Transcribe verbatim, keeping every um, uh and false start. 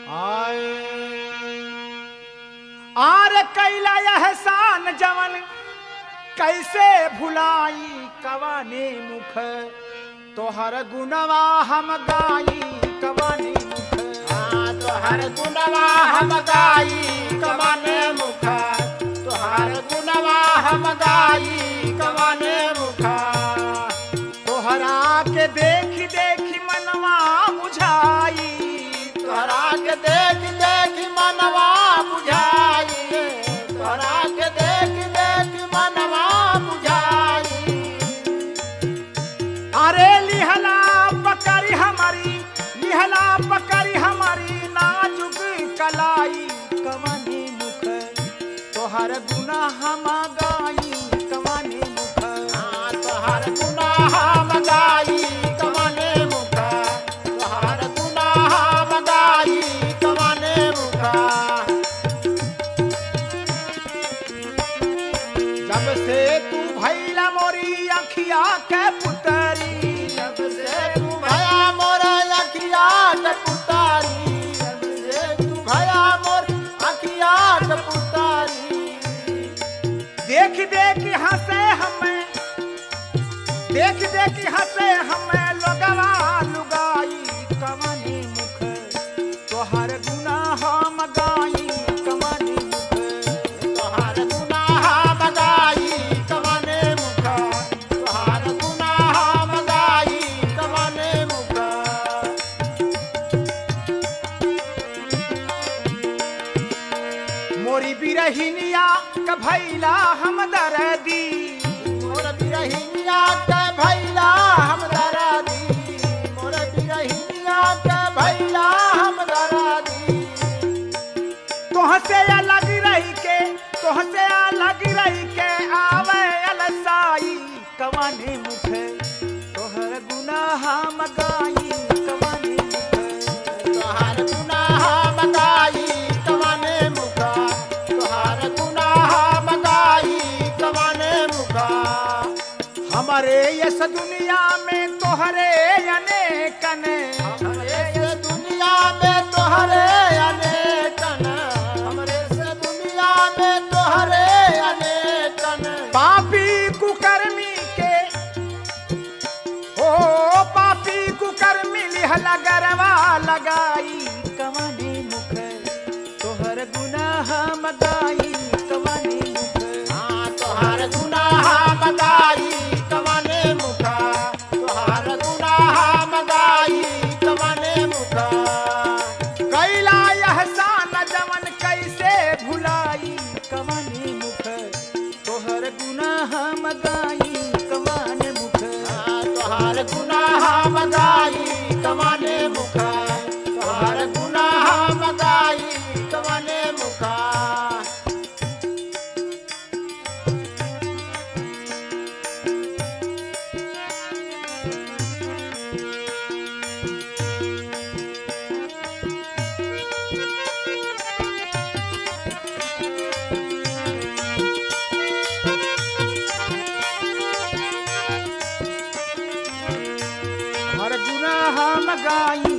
आए आर कैला एहसान जवन कैसे भुलाई कवाने मुख तोहर गुणवा हम गाई कवाने मुख तोहर गुणवा हम गाई कवाने मुख तोहर गुणवा हम गाई कवाने मुख तोहरा के देख देख मनवा बुझाई तोहरा के देख देख मनवा बुझाई तोहरा के देख देख मनवा बुझाई अरे लिहला पकड़ी हमारी लिहला पकड़ी हमारी नाजुक कलाई कवाने मुख तोहर गुना हम गाई कवाने मुख तोहर गुना हम गाई कवाने मुख तोहर गुना हम गाई कवाने मुख जब से तू भैला मोरी अखिया के पुतरी जब से तू भया मोर अखिया के पुतारी जब से तू भया मोर अखिया के पुतारी देख देख हंसे हमें देख देख हंसे हमें लोगवा लुगाई कवाने मुख तोहर गुना हम गाई कवाने मुख तोहर गुना हम गाई कवाने मुख तोहर गुना हम गाई कवाने मुख मोरी बिरहिनिया क भैला हम दरदी मोर बिरहिनिया के भैला हम दरादी मोर बिरहिनिया के भैला हम दरादी तोहसे अलग रही के तोहसे अलग रही के आवे अलसाई कवाने मुख तोहर गुना हम गाई कवाने मुख तोहर गुना हम गाई कवाने मुख तोहर गुना हम गाई कवाने मुख हमारे यस दुनिया में तोहरे अनेकन हमरे से दुनिया में तोहरे अनेकन हमरे से दुनिया में तोहरे अनेकन पापी कुकर्मी के ओ पापी कुकर्मी लिहला गरवा लगाई कवाने मुख तोहर गुना हम गाई कवाने मुख हाँ तोहर गुना हम गाई कवाने मुख तोहर गुना हम गाई कवाने मुख कैला एहसान जवन कैसे भुलाई कवाने मुख तोहर गुना हम गाई कवाने मुख हाँ तोहर गुना हम गाई कवाने मुख तोहर गुना हम गाई कवाने मुख हर गुना हम गाई